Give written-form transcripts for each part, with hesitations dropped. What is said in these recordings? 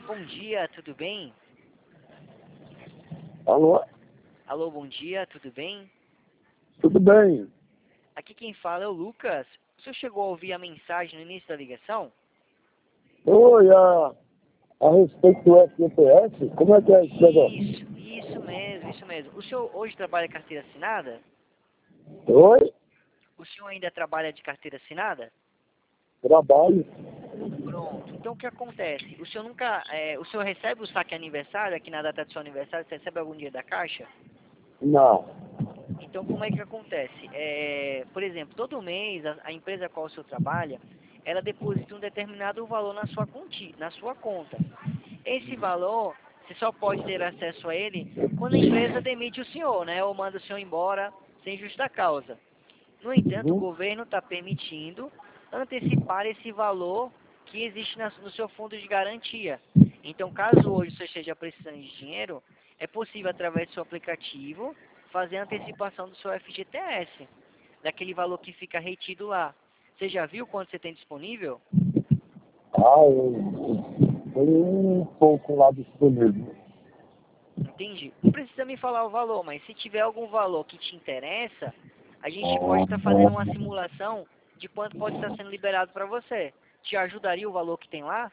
bom dia, tudo bem? Alô? Alô, bom dia, tudo bem? Tudo bem? Aqui quem fala é o Lucas. O senhor chegou a ouvir a mensagem no início da ligação? Oi, a respeito do FGTS, como é que é esse negócio? Isso mesmo. O senhor hoje trabalha carteira assinada? Oi? O senhor ainda trabalha de carteira assinada? Trabalho? Pronto. Então o que acontece? O senhor nunca, o senhor recebe o saque aniversário aqui na data do seu aniversário? Você recebe algum dia da Caixa? Não. Então, como é que acontece? Por exemplo, todo mês, a empresa a qual o senhor trabalha, ela deposita um determinado valor na sua conta. Esse valor, você só pode ter acesso a ele quando a empresa demite o senhor, né? Ou manda o senhor embora sem justa causa. No entanto, o Uhum. governo está permitindo antecipar esse valor que existe no seu fundo de garantia. Então, caso hoje você esteja precisando de dinheiro, é possível, através do seu aplicativo, fazer a antecipação do seu FGTS, daquele valor que fica retido lá. Você já viu quanto você tem disponível? Eu tenho um pouco lá disponível. Entendi. Não precisa me falar o valor, mas se tiver algum valor que te interessa, a gente pode estar fazendo uma simulação de quanto pode estar sendo liberado para você. Te ajudaria o valor que tem lá?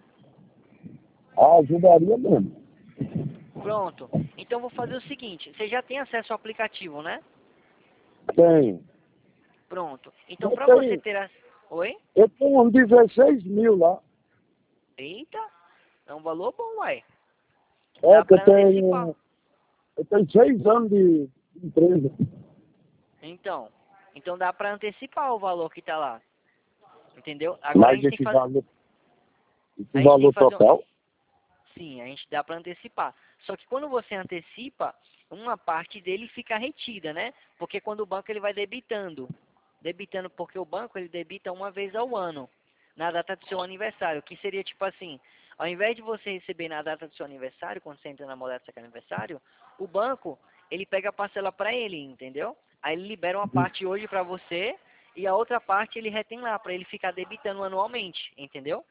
Ajudaria mesmo. Pronto. Então vou fazer o seguinte, você já tem acesso ao aplicativo, né? Tem. Pronto. Então Eu para você tenho, ter Oi? eu tenho uns 16 mil lá. Eita, é um valor bom, uai. É Dá que para antecipar. eu tenho 6 anos de empresa. Então dá para antecipar o valor que está lá. Entendeu? Agora Mas esse a gente tem valor que fazer total? sim, a gente dá para antecipar. Só que quando você antecipa, uma parte dele fica retida, né? Porque quando o banco ele vai debitando porque o banco ele debita uma vez ao ano, na data do seu aniversário, que seria tipo assim, ao invés de você receber na data do seu aniversário, quando você entra na modalidade do seu aniversário, o banco ele pega a parcela para ele, entendeu? Aí ele libera uma parte hoje para você e a outra parte ele retém lá para ele ficar debitando anualmente, entendeu?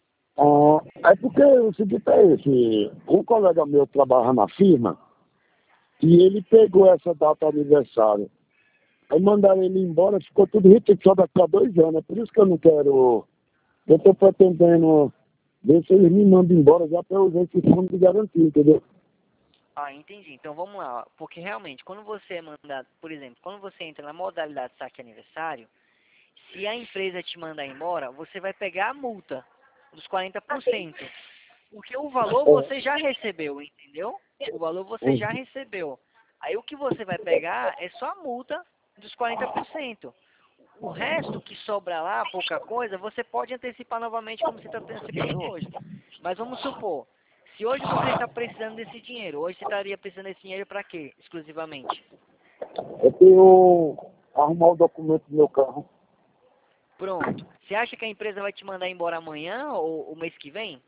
É porque o seguinte é esse, um colega meu trabalha na firma e ele pegou essa data aniversário. Aí mandaram ele embora, ficou tudo retido só daqui a 2 anos. É por isso que eu não quero. Eu estou pretendendo ver se eles me mandam embora já para eu usar esse fundo de garantia, entendeu? Ah, entendi. Então vamos lá, ó. Porque realmente, quando você é mandado, por exemplo, quando você entra na modalidade saque aniversário, se a empresa te mandar embora, você vai pegar a multa dos 40%. Porque o valor você já recebeu, entendeu? O valor você já recebeu. Aí o que você vai pegar é só a multa dos 40%. O resto que sobra lá, pouca coisa, você pode antecipar novamente como você está antecipando hoje. Mas vamos supor, se hoje você está precisando desse dinheiro, hoje você estaria precisando desse dinheiro para quê, exclusivamente? Eu tenho arrumar o documento do meu carro. Pronto. Você acha que a empresa vai te mandar embora amanhã ou o mês que vem?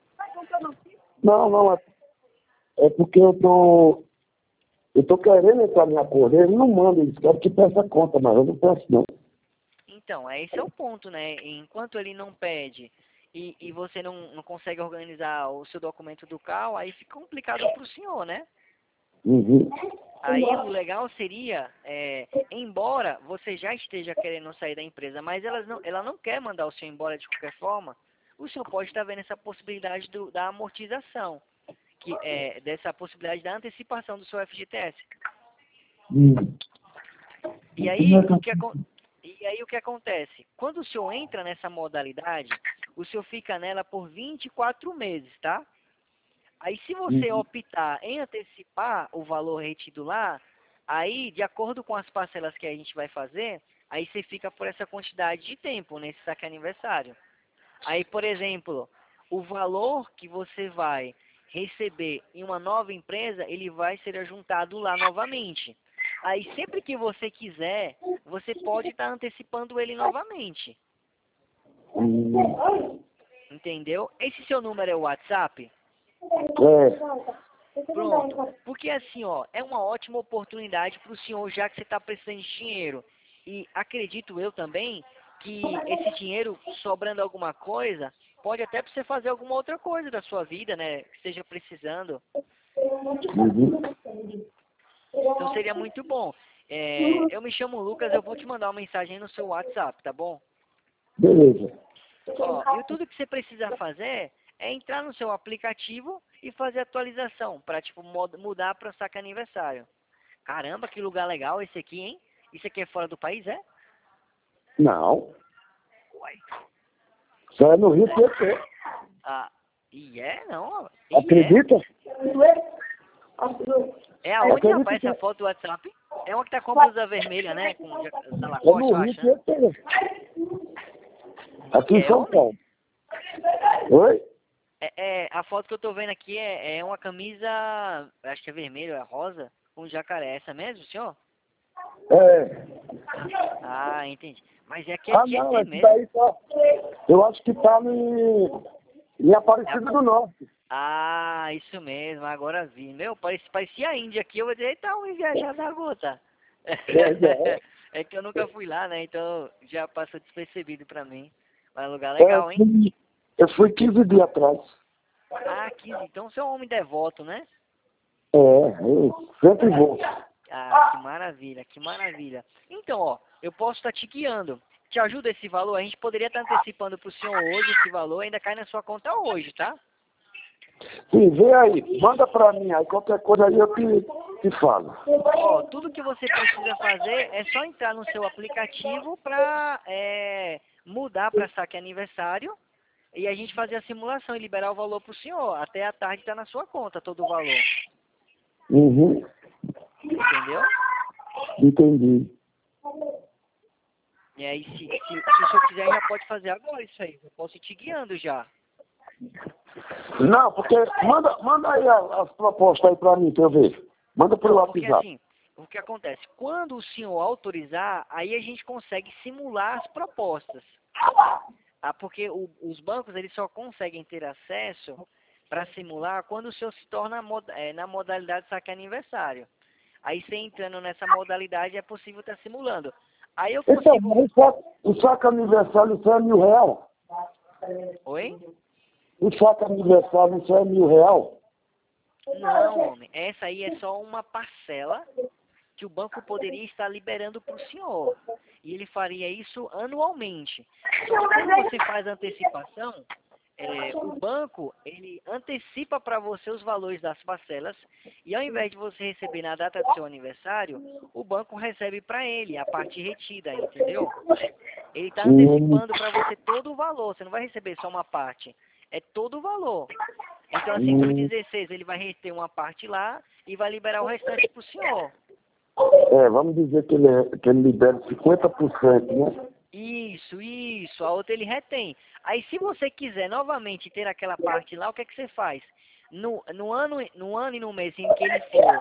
Não, não, é porque eu tô querendo entrar em acordo. Eles não mandam, eles querem que peça a conta, mas eu não peço não. Então, esse é o ponto, né? Enquanto ele não pede e você não consegue organizar o seu documento do CAL, aí fica complicado para o senhor, né? Uhum. Aí o legal seria, embora você já esteja querendo sair da empresa, mas ela não quer mandar o senhor embora de qualquer forma, o senhor pode estar vendo essa possibilidade da amortização, que é dessa possibilidade da antecipação do seu FGTS. Uhum. E aí, o que acontece? Quando o senhor entra nessa modalidade, o senhor fica nela por 24 meses, tá? Aí, se você Uhum. optar em antecipar o valor retido lá, aí, de acordo com as parcelas que a gente vai fazer, aí você fica por essa quantidade de tempo nesse saque aniversário. Aí, por exemplo, o valor que você vai receber em uma nova empresa, ele vai ser ajuntado lá novamente. Aí, sempre que você quiser, você pode estar antecipando ele novamente. Uhum. Entendeu? Esse seu número é o WhatsApp? É. Pronto. Porque assim, ó, é uma ótima oportunidade para o senhor, já que você está precisando de dinheiro. E acredito eu também que esse dinheiro, sobrando alguma coisa, pode até pra você fazer alguma outra coisa da sua vida, né? Que esteja precisando. Uhum. Então seria muito bom. Eu me chamo Lucas, eu vou te mandar uma mensagem no seu WhatsApp, tá bom? Beleza. Ó, e tudo que você precisa fazer é entrar no seu aplicativo e fazer atualização para tipo mudar para saque aniversário. Caramba, que lugar legal esse aqui, hein? Isso aqui é fora do país, é? Não. Uai. Só é no Rio PP. Ah, e é? Não. E é? Acredita? É aonde, Acredita rapaz, que essa foto do WhatsApp? É uma que tá com a blusa vermelha, né? Com da é Lacoste, no eu Rio acho, né? PP. Aqui E em é, São homem? Paulo. Oi? A foto que eu tô vendo aqui é uma camisa, acho que é vermelho, é rosa, com jacaré. É essa mesmo, senhor? É. Ah, entendi. Mas é aqui é Ah, não, Tietê esse mesmo. daí tá. Eu acho que tá em Aparecida do Norte. Ah, isso mesmo, agora vi. Meu, parecia a Índia aqui. Eu vou dizer, eita, um viajar da gota. É. É que eu nunca fui lá, né? Então já passou despercebido pra mim. Mas é um lugar É, legal, hein? eu fui 15 dias atrás. Ah, 15. Então você é um homem devoto, né? É, eu sempre vou. Ah, que maravilha, que maravilha. Então, ó, eu posso estar te guiando. Te ajuda esse valor? A gente poderia estar antecipando pro senhor hoje esse valor, ainda cai na sua conta hoje, tá? Sim, vê aí, manda pra mim aí, qualquer coisa aí eu te falo. Ó, tudo que você precisa fazer é só entrar no seu aplicativo para mudar para saque aniversário e a gente fazer a simulação e liberar o valor para o senhor. Até a tarde está na sua conta todo o valor. Uhum, Entendeu? entendi. E aí, se o senhor quiser, já pode fazer agora isso aí. Eu posso ir te guiando já. Não, porque manda aí as propostas aí pra mim, pra eu ver. Manda pelo Não, porque WhatsApp. assim, o que acontece? Quando o senhor autorizar, aí a gente consegue simular as propostas. Ah, porque os bancos eles só conseguem ter acesso para simular quando o senhor se torna na modalidade saque aniversário. Aí você entrando nessa modalidade é possível estar simulando. Aí eu Então, consigo. mas o saco aniversário isso é R$ 1.000. Oi? O saco aniversário isso é R$ 1.000. Não, homem. Essa aí é só uma parcela que o banco poderia estar liberando para o senhor. E ele faria isso anualmente. Só que quando você faz a antecipação, o banco ele antecipa para você os valores das parcelas e ao invés de você receber na data do seu aniversário, o banco recebe para ele a parte retida, entendeu? Ele está Hum, antecipando para você todo o valor, você não vai receber só uma parte, é todo o valor. Então assim, dos hum. 16 ele vai reter uma parte lá e vai liberar o restante para o senhor. É, vamos dizer que ele libera 50%, né? Isso. A outra ele retém. Aí se você quiser novamente ter aquela parte lá, o que é que você faz? No ano e no mês em que ele for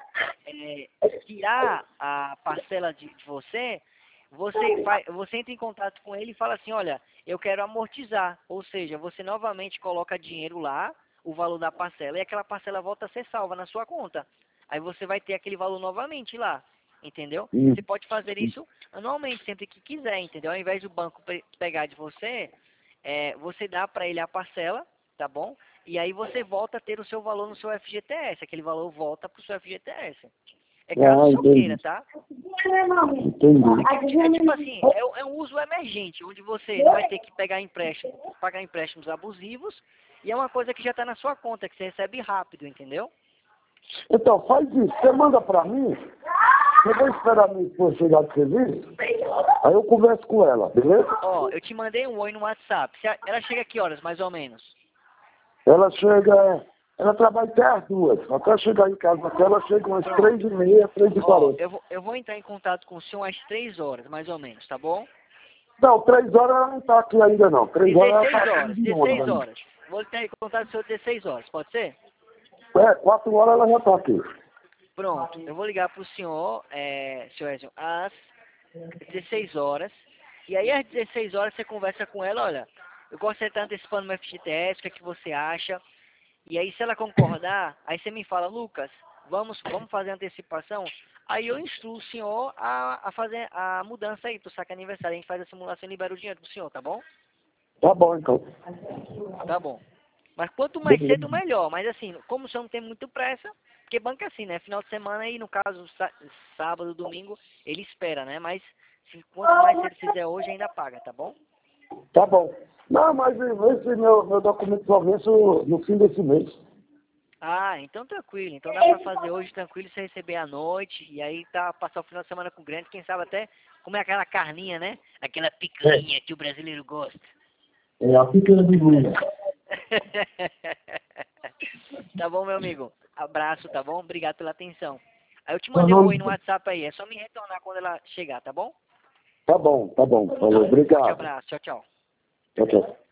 tirar a parcela de você, você entra em contato com ele e fala assim, olha, eu quero amortizar. Ou seja, você novamente coloca dinheiro lá, o valor da parcela, e aquela parcela volta a ser salva na sua conta. Aí você vai ter aquele valor novamente lá. Entendeu? Hum, Você pode fazer isso anualmente, sempre que quiser, entendeu? Ao invés do banco pegar de você, você dá para ele a parcela, tá bom? E aí você volta a ter o seu valor no seu FGTS, aquele valor volta para o seu FGTS. É caso o senhor queira, entendi. tá? Entendi. É tipo assim, é um uso emergente, onde você não vai ter que pagar empréstimos abusivos, e é uma coisa que já está na sua conta, que você recebe rápido, entendeu? Então, faz isso. Você manda pra mim. Eu vou esperar minha esposa chegar do serviço. Aí eu converso com ela, beleza? Ó, eu te mandei um oi no WhatsApp. Ela chega a que horas, mais ou menos? Ela chega. Ela trabalha até as 2. Até chegar em casa, até ela chega umas Pronto. 3h30, Ó, 3h40. eu vou entrar em contato com o senhor às 3 horas, mais ou menos, tá bom? Não, 3 horas ela não tá aqui ainda não. 3 horas ela 16 tá aqui horas, de ônibus 16 ainda. horas. Vou entrar em contato com o senhor às 16 horas, pode ser? 4 horas ela já tá aqui. Pronto, eu vou ligar pro senhor, senhor Ezio, às 16 horas. E aí às 16 horas você conversa com ela, olha, eu gostaria de estar antecipando meu FGTS, o que é que você acha? E aí, se ela concordar, aí você me fala, Lucas, vamos fazer a antecipação? Aí eu instruo o senhor a fazer a mudança aí pro saque aniversário. A gente faz a simulação e libera o dinheiro pro senhor, tá bom? Tá bom, então. Tá bom. Mas quanto mais Beleza. cedo, melhor. Mas assim, como você não tem muito pressa, porque banco é assim, né? Final de semana aí, no caso, sábado, domingo, ele espera, né? Mas quanto mais cedo fizer hoje, ainda paga, tá bom? Tá bom. Não, mas esse meu documento só vence no fim desse mês. Ah, então tranquilo. Então dá pra fazer hoje tranquilo, você receber à noite, e aí tá, passar o final de semana com o grande, quem sabe até comer aquela carninha, né? Aquela picanha que o brasileiro gosta. É a pequena de Lula. Tá bom, meu amigo. Abraço, tá bom? Obrigado pela atenção. Aí eu te Meu mandei um nome... oi no WhatsApp aí, é só me retornar quando ela chegar, tá bom? Tá bom, tá bom. Falou, Forte obrigado. abraço, tchau, tchau. Tchau, tchau.